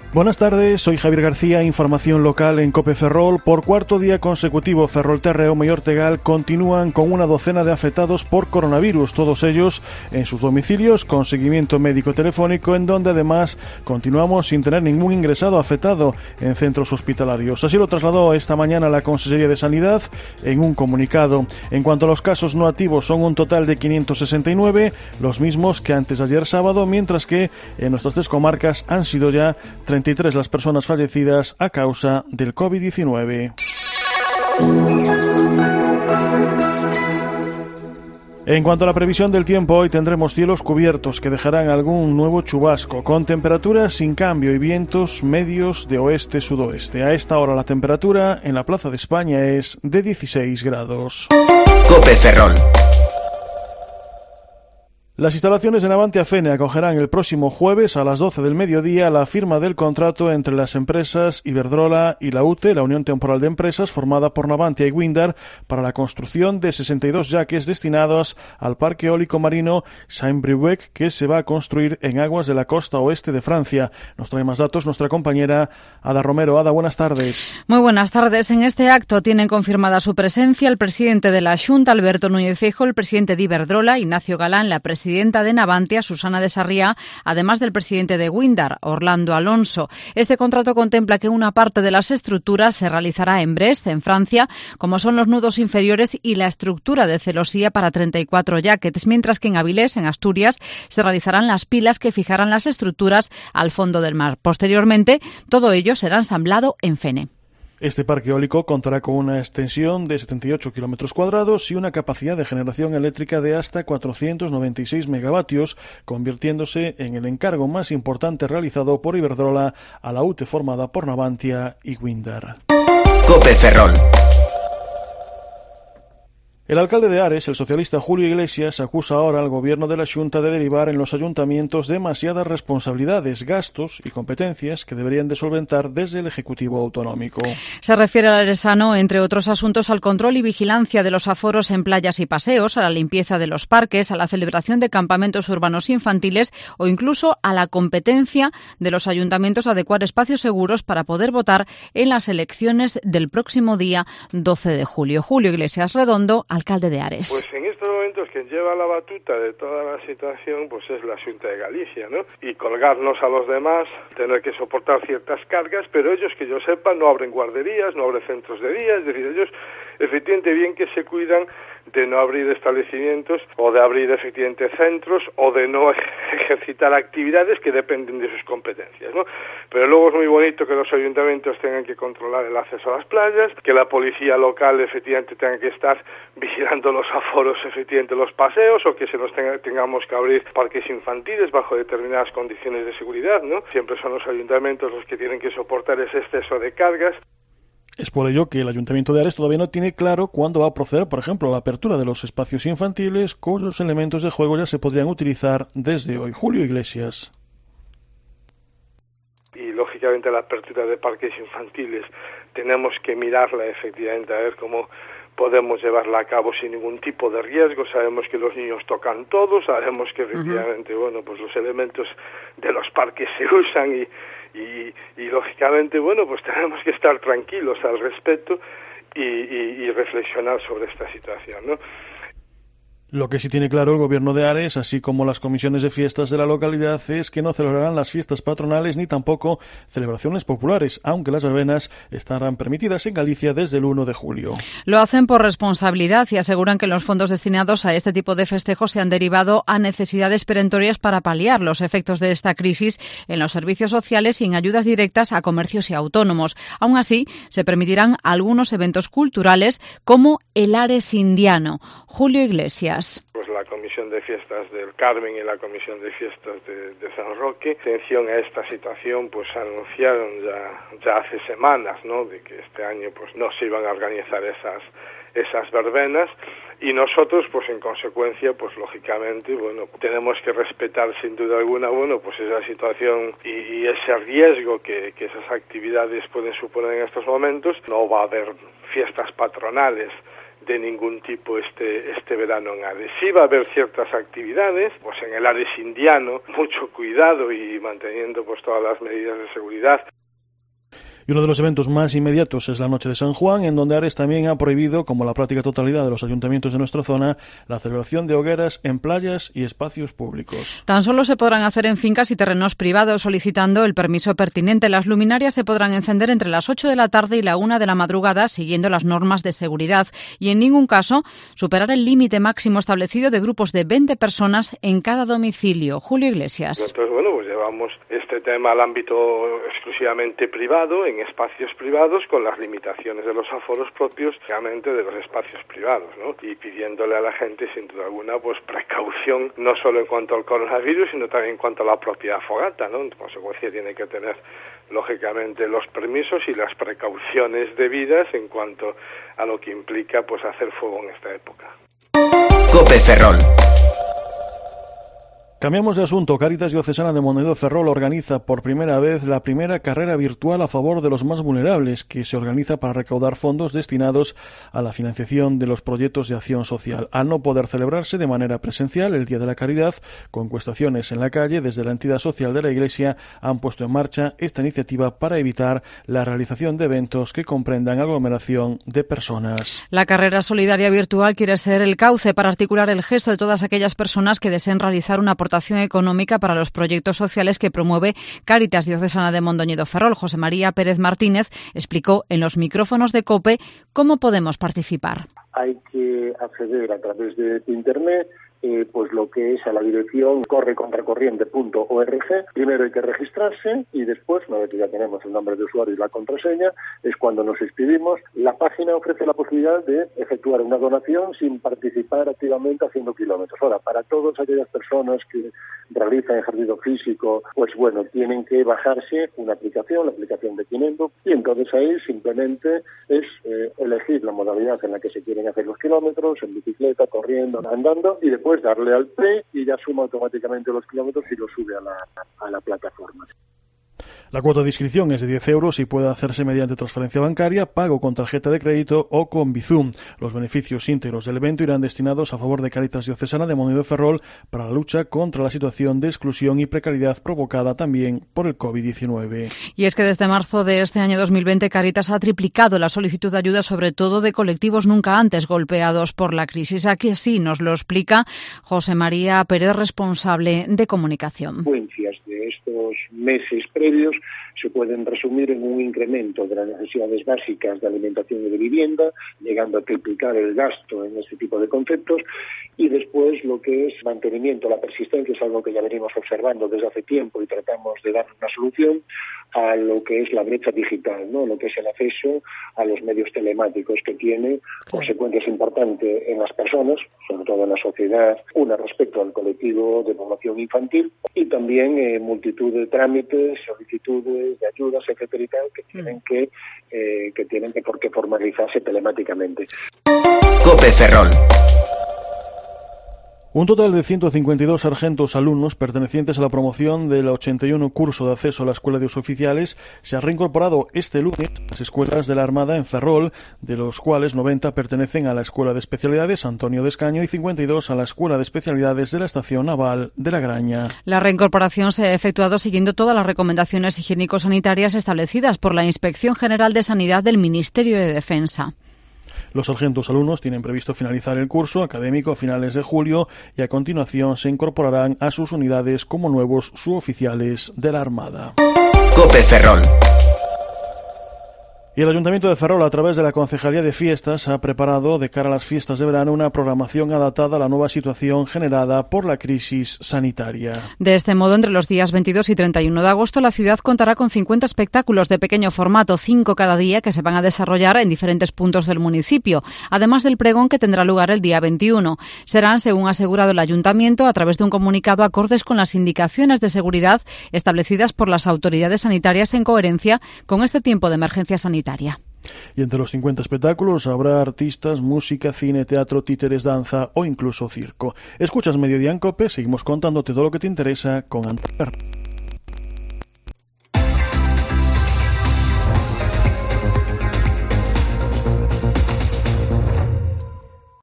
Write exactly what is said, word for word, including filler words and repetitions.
Buenas tardes, soy Javier García, información local en COPE Ferrol. Por cuarto día consecutivo, Ferrolterra, Eume y Ortegal continúan con una docena de afectados por coronavirus, todos ellos en sus domicilios con seguimiento médico telefónico, en donde además continuamos sin tener ningún ingresado afectado en centros hospitalarios. Así lo trasladó esta mañana la Consellería de Sanidad en un comunicado. En cuanto a los casos no activos, son un total de quinientos sesenta y nueve, los mismos que antes de ayer sábado, mientras que en nuestras tres comarcas han sido ya treinta y tres las personas fallecidas a causa del COVID diecinueve. En cuanto a la previsión del tiempo, hoy tendremos cielos cubiertos que dejarán algún nuevo chubasco, con temperaturas sin cambio y vientos medios de oeste-sudoeste. A esta hora la temperatura en la Plaza de España es de dieciséis grados. COPE Ferrol. Las instalaciones de Navantia Fene acogerán el próximo jueves a las doce del mediodía la firma del contrato entre las empresas Iberdrola y la U T E, la Unión Temporal de Empresas, formada por Navantia y Windar, para la construcción de sesenta y dos yaques destinados al parque eólico marino Saint-Brieuc, que se va a construir en aguas de la costa oeste de Francia. Nos trae más datos nuestra compañera Ada Romero. Ada, buenas tardes. Muy buenas tardes. En este acto tienen confirmada su presencia el presidente de la Xunta, Alberto Núñez Feijóo, el presidente de Iberdrola, Ignacio Galán, la presidenta presidenta de Navantia, Susana de Sarriá, además del presidente de Windar, Orlando Alonso. Este contrato contempla que una parte de las estructuras se realizará en Brest, en Francia, como son los nudos inferiores y la estructura de celosía para treinta y cuatro yaques, mientras que en Avilés, en Asturias, se realizarán las pilas que fijarán las estructuras al fondo del mar. Posteriormente, todo ello será ensamblado en Fene. Este parque eólico contará con una extensión de setenta y ocho kilómetros cuadrados y una capacidad de generación eléctrica de hasta cuatrocientos noventa y seis megavatios, convirtiéndose en el encargo más importante realizado por Iberdrola a la U T E formada por Navantia y Windar. COPE Ferrol. El alcalde de Ares, el socialista Julio Iglesias, acusa ahora al gobierno de la Xunta de derivar en los ayuntamientos demasiadas responsabilidades, gastos y competencias que deberían de solventar desde el Ejecutivo Autonómico. Se refiere al aresano, entre otros asuntos, al control y vigilancia de los aforos en playas y paseos, a la limpieza de los parques, a la celebración de campamentos urbanos infantiles o incluso a la competencia de los ayuntamientos a adecuar espacios seguros para poder votar en las elecciones del próximo día doce de julio. Julio Iglesias Redondo, alcalde de Ares. Pues en estos momentos quien lleva la batuta de toda la situación pues es la Xunta de Galicia, ¿no? Y colgarnos a los demás, tener que soportar ciertas cargas, pero ellos, que yo sepa, no abren guarderías, no abren centros de día, es decir, ellos efectivamente bien que se cuidan de no abrir establecimientos o de abrir efectivamente centros o de no ejercitar actividades que dependen de sus competencias, ¿no? Pero luego es muy bonito que los ayuntamientos tengan que controlar el acceso a las playas, que la policía local efectivamente tenga que estar vigilando los aforos efectivamente los paseos, o que se nos tenga, tengamos que abrir parques infantiles bajo determinadas condiciones de seguridad, ¿no? Siempre son los ayuntamientos los que tienen que soportar ese exceso de cargas. Es por ello que el Ayuntamiento de Ares todavía no tiene claro cuándo va a proceder, por ejemplo, a la apertura de los espacios infantiles, cuyos elementos de juego ya se podrían utilizar desde hoy. Julio Iglesias. Y lógicamente la apertura de parques infantiles tenemos que mirarla efectivamente a ver cómo podemos llevarla a cabo sin ningún tipo de riesgo. Sabemos que los niños tocan todo, sabemos que efectivamente, uh-huh. bueno, pues los elementos de los parques se usan y Y, y lógicamente, bueno, pues tenemos que estar tranquilos al respecto y, y, y reflexionar sobre esta situación, ¿no? Lo que sí tiene claro el gobierno de Ares, así como las comisiones de fiestas de la localidad, es que no celebrarán las fiestas patronales ni tampoco celebraciones populares, aunque las verbenas estarán permitidas en Galicia desde el uno de julio. Lo hacen por responsabilidad y aseguran que los fondos destinados a este tipo de festejos se han derivado a necesidades perentorias para paliar los efectos de esta crisis en los servicios sociales y en ayudas directas a comercios y autónomos. Aún así, se permitirán algunos eventos culturales como el Ares Indiano. Julio Iglesias. Pues la Comisión de Fiestas del Carmen y la Comisión de Fiestas de, de San Roque, atención a esta situación, pues anunciaron ya, ya hace semanas, ¿no?, de que este año pues no se iban a organizar esas esas verbenas, y nosotros pues en consecuencia pues lógicamente bueno tenemos que respetar sin duda alguna bueno pues esa situación y, y ese riesgo que, que esas actividades pueden suponer en estos momentos. No va a haber fiestas patronales de ningún tipo este este verano en Ares. Sí va a haber ciertas actividades, pues en el Ares indiano, mucho cuidado y manteniendo pues todas las medidas de seguridad. Y uno de los eventos más inmediatos es la Noche de San Juan, en donde Ares también ha prohibido, como la práctica totalidad de los ayuntamientos de nuestra zona, la celebración de hogueras en playas y espacios públicos. Tan solo se podrán hacer en fincas y terrenos privados, solicitando el permiso pertinente. Las luminarias se podrán encender entre las ocho de la tarde y la una de la madrugada, siguiendo las normas de seguridad, y en ningún caso superar el límite máximo establecido de grupos de veinte personas en cada domicilio. Julio Iglesias. Entonces, bueno, pues llevamos este tema al ámbito exclusivamente privado, en espacios privados, con las limitaciones de los aforos propios, realmente de los espacios privados, ¿no? Y pidiéndole a la gente, sin duda alguna, pues precaución, no solo en cuanto al coronavirus, sino también en cuanto a la propia fogata, ¿no? En consecuencia tiene que tener, lógicamente, los permisos y las precauciones debidas en cuanto a lo que implica, pues, hacer fuego en esta época. COPE Ferrol. Cambiamos de asunto. Cáritas Diocesana de Mondoñedo Ferrol organiza por primera vez la primera carrera virtual a favor de los más vulnerables, que se organiza para recaudar fondos destinados a la financiación de los proyectos de acción social. Al no poder celebrarse de manera presencial el Día de la Caridad, con encuestaciones en la calle, desde la entidad social de la Iglesia han puesto en marcha esta iniciativa para evitar la realización de eventos que comprendan aglomeración de personas. La carrera solidaria virtual quiere ser el cauce para articular el gesto de todas aquellas personas que deseen realizar una aportación económica para los proyectos sociales que promueve Cáritas Diocesana de Mondoñedo Ferrol. José María Pérez Martínez explicó en los micrófonos de COPE cómo podemos participar. Hay que acceder a través de Internet, eh, pues lo que es a la dirección corre contra corriente punto org. Primero hay que registrarse y después, una vez que ya tenemos el nombre de usuario y la contraseña, es cuando nos inscribimos. La página ofrece la posibilidad de efectuar una donación sin participar activamente haciendo kilómetros. Ahora, para todas aquellas personas que realizan ejercicio físico, pues bueno, tienen que bajarse una aplicación, la aplicación de Kinendo, y entonces ahí simplemente es eh, elegir la modalidad en la que se quieren hacer los kilómetros, en bicicleta, corriendo, andando, y después darle al play y ya suma automáticamente los kilómetros y los sube a la, a la plataforma. La cuota de inscripción es de diez euros y puede hacerse mediante transferencia bancaria, pago con tarjeta de crédito o con Bizum. Los beneficios íntegros del evento irán destinados a favor de Cáritas Diocesana de Mondoñedo Ferrol para la lucha contra la situación de exclusión y precariedad provocada también por el covid diecinueve. Y es que desde marzo de este año dos mil veinte Cáritas ha triplicado la solicitud de ayuda, sobre todo de colectivos nunca antes golpeados por la crisis. Aquí sí nos lo explica José María Pérez, responsable de comunicación. De estos meses previos se pueden resumir en un incremento de las necesidades básicas de alimentación y de vivienda, llegando a triplicar el gasto en este tipo de conceptos, y después lo que es mantenimiento, la persistencia, es algo que ya venimos observando desde hace tiempo y tratamos de dar una solución a lo que es la brecha digital, ¿no? Lo que es el acceso a los medios telemáticos, que tiene consecuencias importantes en las personas, sobre todo en la sociedad, una respecto al colectivo de población infantil, y también eh, multitud de trámites, solicitudes de ayudas, etcétera y tal, que tienen que eh, que tienen que, por, que formalizarse telemáticamente. COPE Ferrol. Un total de ciento cincuenta y dos sargentos alumnos pertenecientes a la promoción del ochenta y uno curso de acceso a la Escuela de Oficiales se han reincorporado este lunes a las escuelas de la Armada en Ferrol, de los cuales noventa pertenecen a la Escuela de Especialidades Antonio de Escaño y cincuenta y dos a la Escuela de Especialidades de la Estación Naval de La Graña. La reincorporación se ha efectuado siguiendo todas las recomendaciones higiénico-sanitarias establecidas por la Inspección General de Sanidad del Ministerio de Defensa. Los sargentos alumnos tienen previsto finalizar el curso académico a finales de julio y a continuación se incorporarán a sus unidades como nuevos suboficiales de la Armada. COPE Ferrol. Y el Ayuntamiento de Ferrol, a través de la Concejalía de Fiestas, ha preparado de cara a las fiestas de verano una programación adaptada a la nueva situación generada por la crisis sanitaria. De este modo, entre los días veintidós y treinta y uno de agosto, la ciudad contará con cincuenta espectáculos de pequeño formato, cinco cada día, que se van a desarrollar en diferentes puntos del municipio, además del pregón que tendrá lugar el día veintiuno. Serán, según ha asegurado el Ayuntamiento, a través de un comunicado, acordes con las indicaciones de seguridad establecidas por las autoridades sanitarias en coherencia con este tiempo de emergencia sanitaria. Y entre los cincuenta espectáculos habrá artistas, música, cine, teatro, títeres, danza o incluso circo. Escuchas Mediodía en COPE, seguimos contándote todo lo que te interesa con Antonio.